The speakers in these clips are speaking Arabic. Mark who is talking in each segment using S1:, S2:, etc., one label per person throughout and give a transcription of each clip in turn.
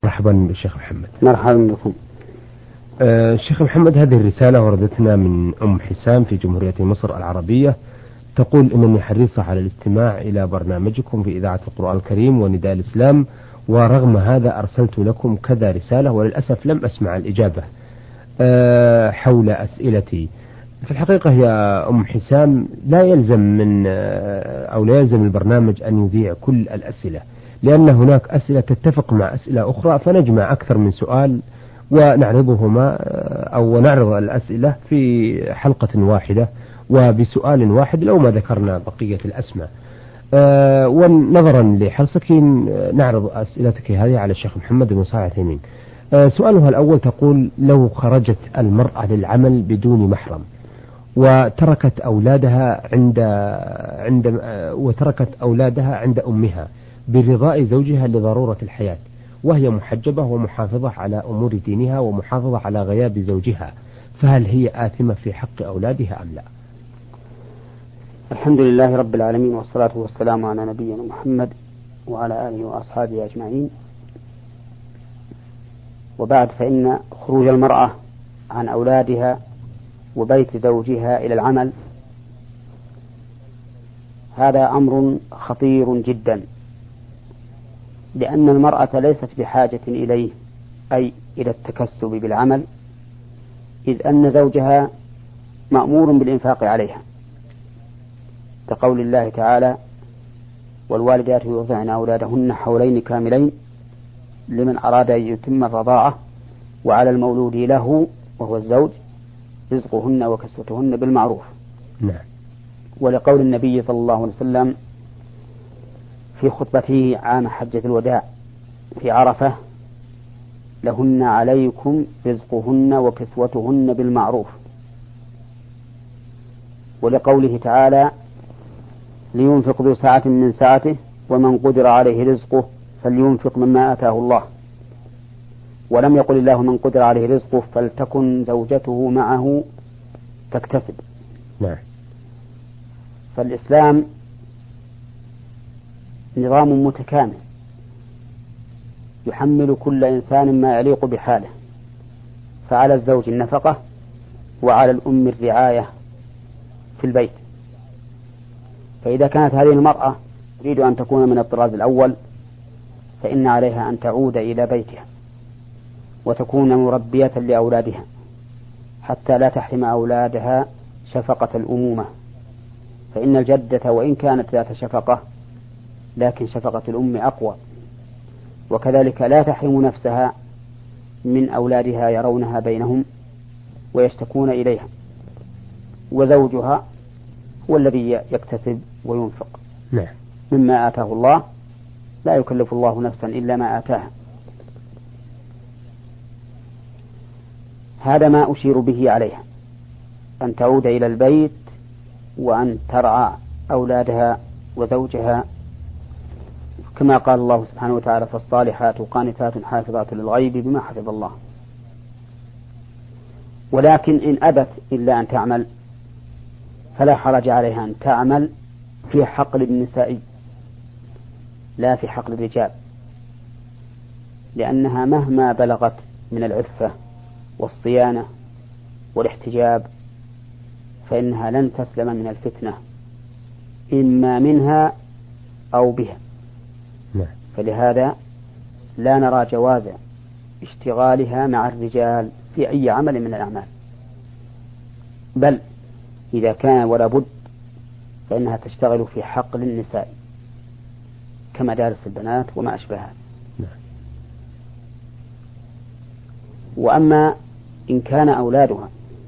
S1: مرحبا بالشيخ محمد.
S2: مرحبا بكم.
S1: الشيخ محمد، هذه الرسالة وردتنا من أم حسام في جمهورية مصر العربية، تقول إنني حريصة على الاستماع إلى برنامجكم في إذاعة القرآن الكريم ونداء الإسلام، ورغم هذا أرسلت لكم كذا رسالة وللأسف لم أسمع الإجابة حول أسئلتي. في الحقيقة يا أم حسام لا يلزم من أو لا يلزم البرنامج أن يذيع كل الأسئلة، لأن هناك أسئلة تتفق مع أسئلة أخرى، فنجمع أكثر من سؤال ونعرضهما أو نعرض الأسئلة في حلقة واحدة وبسؤال واحد لو ما ذكرنا بقية الأسماء. ونظرا لحرصك نعرض أسئلتك هذه على الشيخ محمد بن صالح العثيمين. سؤالها الأول تقول: لو خرجت المرأة للعمل بدون محرم وتركت أولادها عند أمها برضاء زوجها لضرورة الحياة، وهي محجبة ومحافظة على أمور دينها ومحافظة على غياب زوجها، فهل هي آثمة في حق أولادها أم لا؟
S2: الحمد لله رب العالمين، والصلاة والسلام على نبينا محمد وعلى آله وأصحابه أجمعين، وبعد، فإن خروج المرأة عن أولادها وبيت زوجها إلى العمل هذا أمر خطير جدا، لأن المرأة ليست بحاجة إليه، أي إلى التكسب بالعمل، إذ أن زوجها مأمور بالإنفاق عليها، كقول الله تعالى: والوالدات يرضعن أولادهن حولين كاملين لمن أراد أن يتم الرضاعة، وعلى المولود له وهو الزوج رزقهن وكسوتهن بالمعروف.
S1: نعم.
S2: ولقول النبي صلى الله عليه وسلم في خطبته عام حجة الوداع في عرفة: لهن عليكم رزقهن وكسوتهن بالمعروف. ولقوله تعالى: لينفق ذو سعة من سعته ومن قدر عليه رزقه فلينفق مما آتاه الله. ولم يقل الله من قدر عليه رزقه فلتكن زوجته معه تكتسب.
S1: نعم.
S2: فالإسلام نظام متكامل يحمل كل إنسان ما يليق بحاله، فعلى الزوج النفقة وعلى الأم الرعاية في البيت. فإذا كانت هذه المرأة تريد أن تكون من الطراز الأول فإن عليها أن تعود إلى بيتها وتكون مربية لأولادها حتى لا تحرم أولادها شفقة الأمومة، فإن الجدة وإن كانت ذات شفقة لكن شفقة الأم أقوى. وكذلك لا تحرم نفسها من أولادها يرونها بينهم ويشتكون إليها، وزوجها هو الذي يكتسب وينفق.
S1: نعم.
S2: مما آتاه الله، لا يكلف الله نفسا إلا ما آتاها. هذا ما أشير به عليها، أن تعود إلى البيت وأن ترعى أولادها وزوجها، كما قال الله سبحانه وتعالى: فالصالحات قانتات حافظات للغيب بما حفظ الله. ولكن إن أبت إلا أن تعمل فلا حرج عليها أن تعمل في حقل النساء لا في حقل الرجال، لأنها مهما بلغت من العفة والصيانة والاحتجاب فإنها لن تسلم من الفتنة، إما منها أو بها. فلهذا لا نرى جواز اشتغالها مع الرجال في أي عمل من الأعمال، بل إذا كان ولا بد فإنها تشتغل في حقل النساء كمدارس البنات وما أشبهها. وأما إن كان أولادها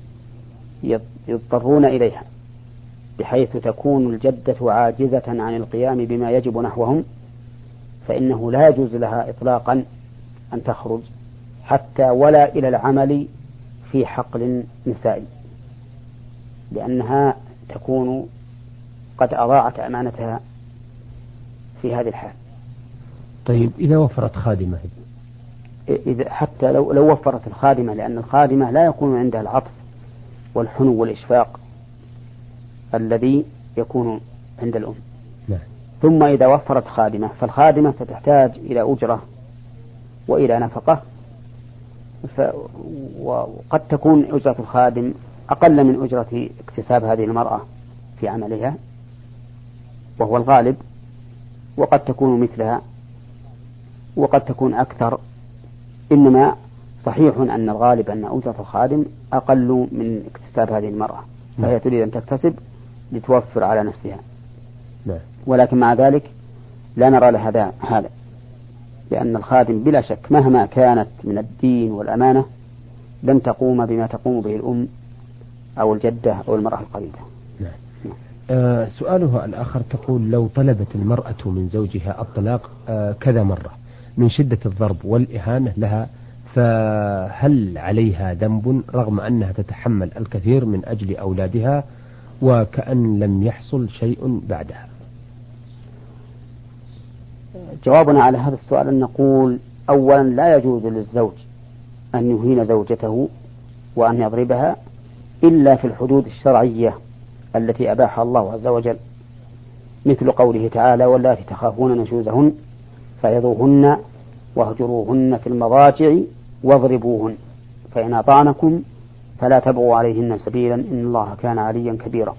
S2: يضطرون إليها بحيث تكون الجدة عاجزة عن القيام بما يجب نحوهم، فإنه لا يجوز لها إطلاقا أن تخرج حتى ولا إلى العمل في حقل نسائي، لأنها تكون قد أضاعت أمانتها في هذه الحال.
S1: طيب، إذا وفرت خادمة،
S2: حتى لو وفرت الخادمة، لأن الخادمة لا يكون عندها العطف والحنو والإشفاق الذي يكون عند الأم.
S1: لا.
S2: ثم إذا وفرت خادمة فالخادمة ستحتاج إلى أجرة وإلى نفقة. وقد تكون أجرة الخادم أقل من أجرة اكتساب هذه المرأة في عملها وهو الغالب، وقد تكون مثلها وقد تكون أكثر. إنما صحيح أن الغالب أن أجرة الخادم أقل من اكتساب هذه المرأة، فهي تريد أن تكتسب لتوفر على نفسها. ولكن مع ذلك لا نرى لها هذا، لأن الخادم بلا شك مهما كانت من الدين والأمانة لن تقوم بما تقوم به الأم أو الجدة أو المرأة القريبة.
S1: سؤالها الآخر تقول: لو طلبت المرأة من زوجها الطلاق كذا مرة من شدة الضرب والإهانة لها، فهل عليها ذنب رغم أنها تتحمل الكثير من أجل أولادها وكأن لم يحصل شيء بعدها؟
S2: جوابنا على هذا السؤال أن نقول: أولا لا يجوز للزوج أن يهين زوجته وأن يضربها إلا في الحدود الشرعية التي أباحها الله عز وجل، مثل قوله تعالى: واللاتي تخافون نشوزهن فعظوهن واهجروهن في المضاجع واضربوهن فإن أطعنكم فلا تبغوا عليهن سبيلا إن الله كان عليا كبيرا.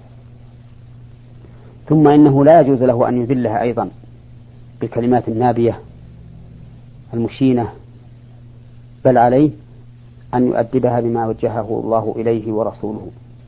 S2: ثم إنه لا يجوز له أن يذلها أيضا بالكلمات النابية المشينة، بل عليه أن يؤدبها بما وجهه الله إليه ورسوله.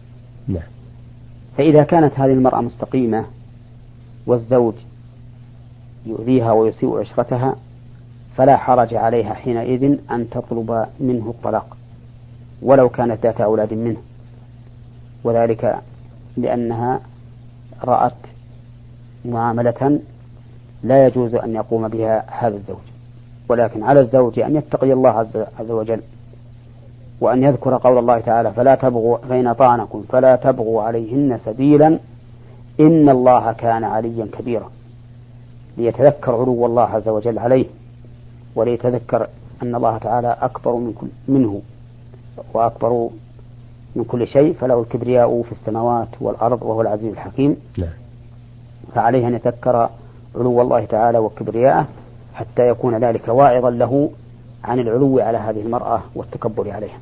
S2: فإذا كانت هذه المرأة مستقيمة والزوج يؤذيها ويسيء عشرتها فلا حرج عليها حينئذ أن تطلب منه الطلاق ولو كانت ذات أولاد منه، وذلك لأنها رأت معاملة لا يجوز أن يقوم بها هذا الزوج. ولكن على الزوج أن يتقي الله عز وجل وأن يذكر قول الله تعالى: فلا تبغوا فإن أطعنكم فلا تبغوا عليهن سبيلا إن الله كان عليا كبيرا، ليتذكر علو الله عز وجل عليه، وليتذكر أن الله تعالى أكبر منه وأكبر من كل شيء، فله الكبرياء في السماوات والأرض وهو العزيز الحكيم. فعليه أن يتذكر علو الله تعالى وكبرياءه حتى يكون ذلك واعظا له عن العلو على هذه المرأة والتكبر عليها.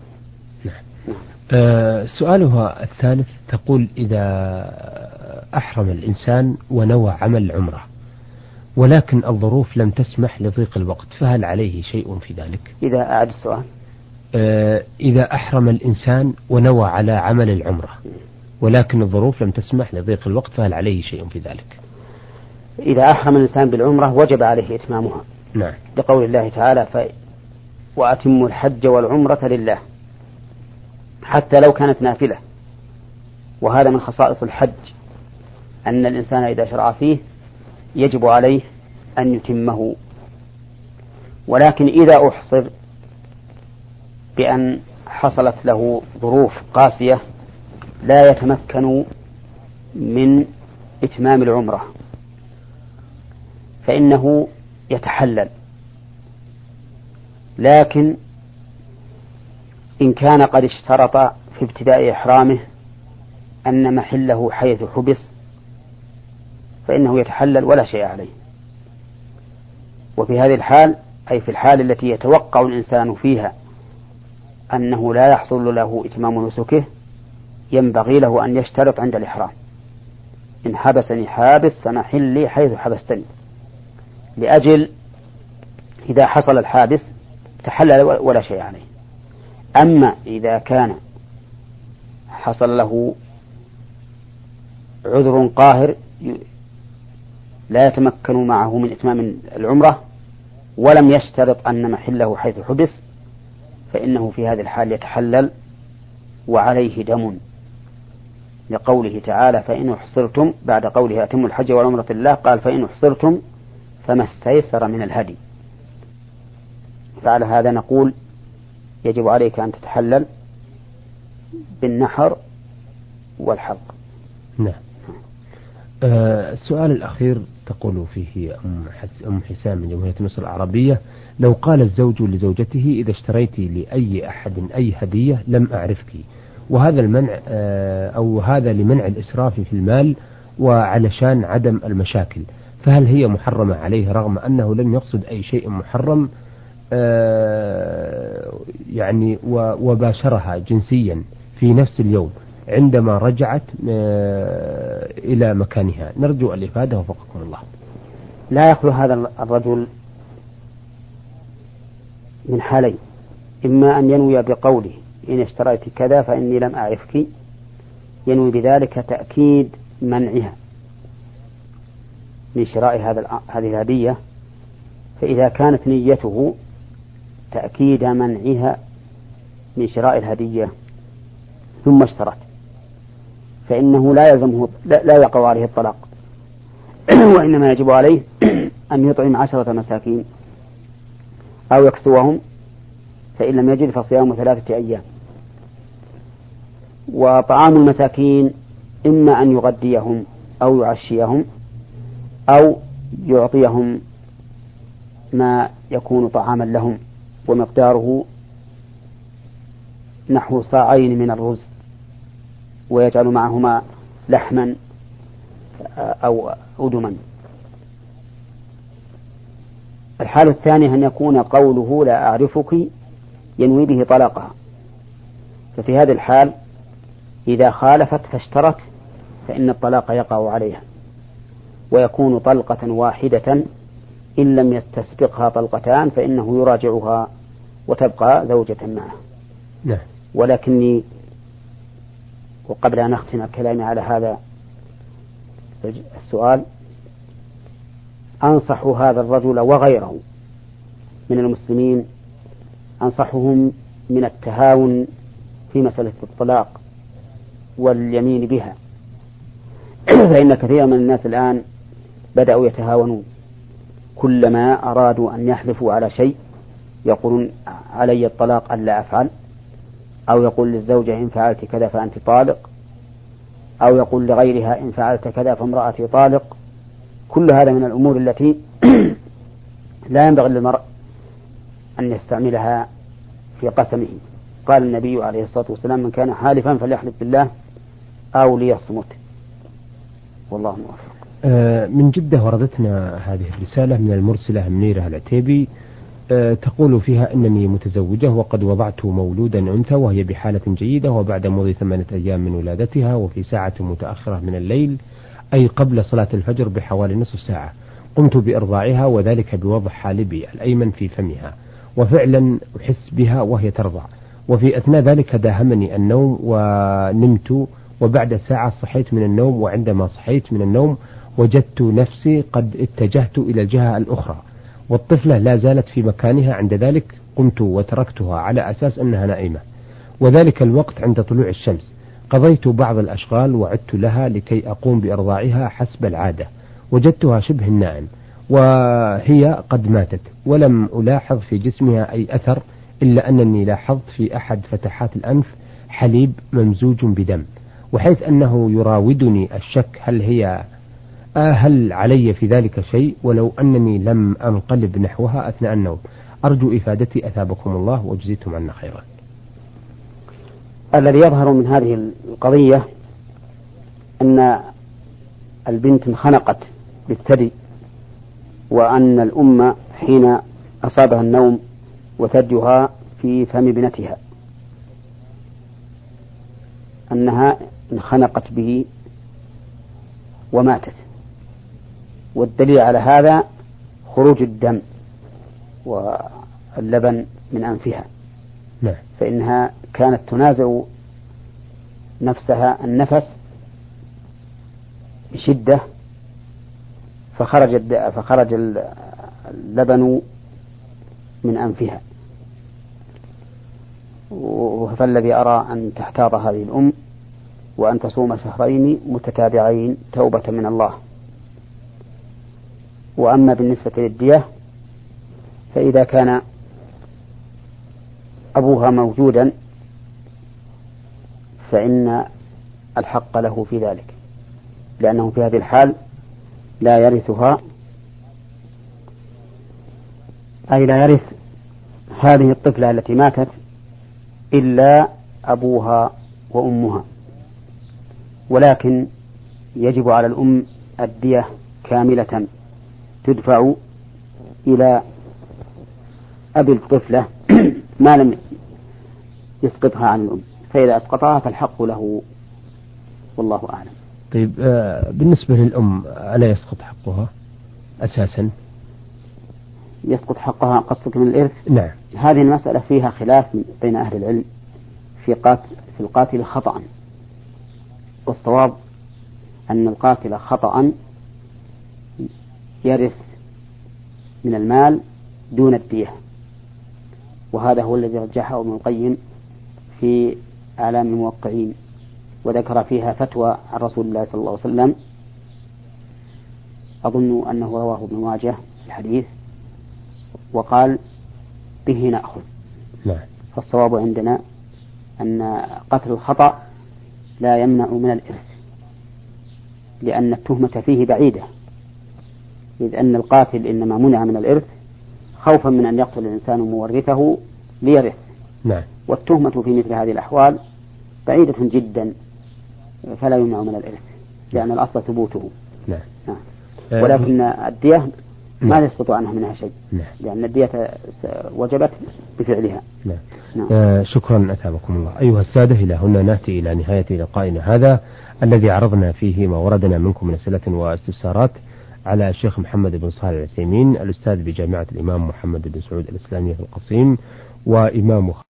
S1: سؤالها الثالث تقول: إذا أحرم الإنسان ونوى عمل العمرة ولكن الظروف لم تسمح لضيق الوقت، فهل عليه شيء في ذلك؟
S2: إذا أعد السؤال.
S1: إذا أحرم الإنسان ونوى على عمل العمرة ولكن الظروف لم تسمح لضيق الوقت، فهل عليه شيء في ذلك؟
S2: إذا أحرم الإنسان بالعمرة وجب عليه إتمامها. لقول الله تعالى: وأتموا الحج والعمرة لله، حتى لو كانت نافلة. وهذا من خصائص الحج أن الإنسان إذا شرع فيه يجب عليه أن يتمه. ولكن إذا أحصر بأن حصلت له ظروف قاسية لا يتمكن من إتمام العمرة فإنه يتحلل. لكن إن كان قد اشترط في ابتداء إحرامه أن محله حيث حبس فإنه يتحلل ولا شيء عليه. وفي هذه الحال، أي في الحال التي يتوقع الإنسان فيها أنه لا يحصل له إتمام نسكه، ينبغي له أن يشترط عند الإحرام: إن حبسني حابس فمحلي حيث حبستني، لأجل إذا حصل الحابس تحلل ولا شيء عليه. أما إذا كان حصل له عذر قاهر لا يتمكن معه من إتمام العمرة ولم يشترط أن محله حيث حبس فإنه في هذه الحال يتحلل وعليه دم، لقوله تعالى: فإن أحصرتم، بعد قوله أتموا الحج والعمرة لله قال: فإن أحصرتم فما استيسر من الهدي. فعلى هذا نقول: يجب عليك أن تتحلل بالنحر والحلق.
S1: السؤال الأخير تقول فيه أم حسام من جمهورية مصر العربية: لو قال الزوج لزوجته: إذا اشتريت لأي أحد أي هدية لم أعرفك، وهذا المنع أو هذا لمنع الإسراف في المال وعلشان عدم المشاكل، فهل هي محرمة عليه رغم أنه لم يقصد أي شيء محرم، يعني وباشرها جنسيا في نفس اليوم عندما رجعت إلى مكانها؟ نرجو الإفادة وفقكم الله.
S2: لا يخلو هذا الرجل من حالين: إما أن ينوي بقوله إن اشتريت كذا فإني لم أعرفك، ينوي بذلك تأكيد منعها من شراء هذه الهدية، فإذا كانت نيته تأكيد منعها من شراء الهدية ثم اشترت فإنه لا يلزمه، لا يقع عليه الطلاق وإنما يجب عليه أن يطعم 10 مساكين أو يكسوهم، فإن لم يجد فصيام 3 أيام. وطعام المساكين إما أن يغديهم أو يعشيهم أو يعطيهم ما يكون طعاما لهم ومقداره نحو 2 صاعين من الرز، ويجعل معهما لحما أو أدما. الحالة الثانية أن يكون قوله لا أعرفك ينوي به طلاقها، ففي هذه الحال إذا خالفت فاشترت فإن الطلاق يقع عليها ويكون طلقة واحدة، إن لم يستسبقها طلقتان فإنه يراجعها وتبقى زوجة معه.
S1: نعم.
S2: ولكني وقبل أن أختم كلامي على هذا السؤال أنصح هذا الرجل وغيره من المسلمين، أنصحهم من التهاون في مسألة الطلاق واليمين بها فإن كثيرا من الناس الآن بدأوا يتهاونون، كلما أرادوا أن يحلفوا على شيء يقولون علي الطلاق ألا أفعل، أو يقول للزوجة إن فعلت كذا فأنت طالق، أو يقول لغيرها إن فعلت كذا فامرأتي طالق. كل هذا من الأمور التي لا ينبغي للمرء أن يستعملها في قسمه. قال النبي عليه الصلاة والسلام من كان حالفا فليحلف بالله أو ليصمت، والله موفق.
S1: من جدة وردتنا هذه الرسالة من المرسلة منيرة العتيبي، تقول فيها أنني متزوجة وقد وضعت مولودا أنثى وهي بحالة جيدة، وبعد مضي 8 أيام من ولادتها وفي ساعة متأخرة من الليل أي قبل صلاة الفجر بحوالي نصف ساعة قمت بإرضاعها، وذلك بوضع حالبي الأيمن في فمها، وفعلا أحس بها وهي ترضع، وفي أثناء ذلك داهمني النوم ونمت، وبعد ساعة صحيت من النوم، وعندما صحيت من النوم وجدت نفسي قد اتجهت إلى الجهة الأخرى والطفلة لا زالت في مكانها. عند ذلك قمت وتركتها على أساس أنها نائمة، وذلك الوقت عند طلوع الشمس. قضيت بعض الأشغال وعدت لها لكي أقوم بإرضاعها حسب العادة، وجدتها شبه النائم وهي قد ماتت، ولم ألاحظ في جسمها أي أثر، إلا أنني لاحظت في أحد فتحات الأنف حليب ممزوج بدم، وحيث أنه يراودني الشك هل علي في ذلك شيء، ولو أنني لم أنقلب نحوها أثناء النوم. أرجو إفادتي أثابكم الله وجزيتم عنا خيرا.
S2: الذي يظهر من هذه القضية أن البنت انخنقت بالثدي، وأن الأم حين أصابها النوم وثديها في فم ابنتها أنها انخنقت به وماتت، والدليل على هذا خروج الدم واللبن من أنفها.
S1: نعم.
S2: فإنها كانت تنازع نفسها النفس بشدة فخرج اللبن من أنفها. فالذي أرى أن تحتاط هذه الأم وأن تصوم 2 شهرين متتابعين توبة من الله. وأما بالنسبة للدية فإذا كان أبوها موجودا فإن الحق له في ذلك، لأنه في هذه الحال لا يرثها، أي لا يرث هذه الطفلة التي ماتت إلا أبوها وأمها، ولكن يجب على الأم الدية كاملة تدفع إلى أب الطفلة ما لم يسقطها عن الأم، فإذا أسقطها فالحق له، والله أعلم.
S1: طيب بالنسبة للأم ألا يسقط حقها أساسا؟
S2: يسقط حقها قصدك من الإرث؟
S1: نعم.
S2: هذه المسألة فيها خلاف بين أهل العلم في القاتل خطأ، والصواب أن القاتل خطأ يرث من المال دون الدية، وهذا هو الذي رجحه ابن القيم في أعلام الموقعين، وذكر فيها فتوى عن رسول الله صلى الله عليه وسلم، أظن أنه رواه ابن ماجه في الحديث، وقال به نأخذ.
S1: نعم.
S2: فالصواب عندنا أن قتل الخطأ لا يمنع من الإرث، لأن التهمة فيه بعيدة، إذ أن القاتل إنما منع من الإرث خوفا من أن يقتل الإنسان مورثه ليرث.
S1: نعم.
S2: والتهمة في مثل هذه الأحوال بعيدة جدا، فلا يمنع من الإرث، لأن الأصل ثبوته.
S1: نعم.
S2: ولكن الدية ما يسقط عنها منها شيء.
S1: نعم.
S2: لأن الدية وجبت بفعلها.
S1: نعم. شكرا أثابكم الله. أيها السادة، إلى هنا نأتي إلى نهاية لقائنا هذا الذي عرضنا فيه ما وردنا منكم من أسئلة واستفسارات على الشيخ محمد بن صالح العثيمين، الأستاذ بجامعة الإمام محمد بن سعود الإسلامية في القصيم، وإمام